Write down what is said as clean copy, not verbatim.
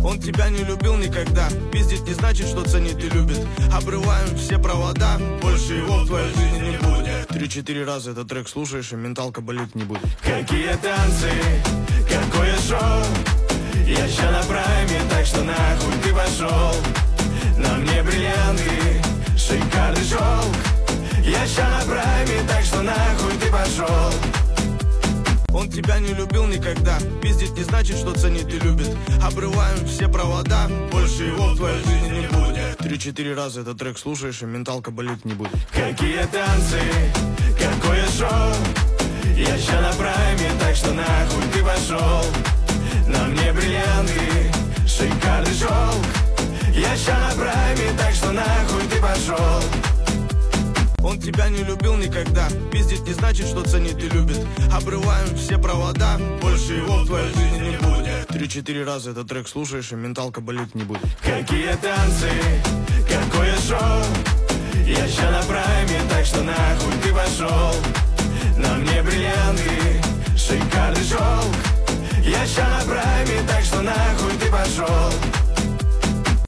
Он тебя не любил никогда. Пиздить не значит, что ценит и любит. Обрываем все провода, больше его в твоей жизни не будет. 3-4 раза этот трек слушаешь, и менталка болеть не будет. Какие танцы, какое шоу. Я ща на прайме, так что нахуй ты пошел. На мне бриллианты, шикарный шелк. Я ща на прайме, так что нахуй ты пошел. Он тебя не любил никогда. Пиздить не значит, что ценит и любит. Обрываем все провода, больше его в твоей жизни не будет. 3-4 раза этот трек слушаешь, и менталка болеть не будет. Какие танцы, какое шоу. Я ща на прайме, так что нахуй ты пошел. На мне бриллианты, шикарный шелк. Я ща на прайме, так что нахуй ты пошел. Он тебя не любил никогда. Пиздить не значит, что ценит и любит. Обрываем все провода, больше его в твоей жизни не будет. 3-4 раза этот трек слушаешь, и менталка болеть не будет. Какие танцы, какое шоу. Я ща на прайме, так что нахуй ты пошел. На мне бриллианты, шикарный шелк.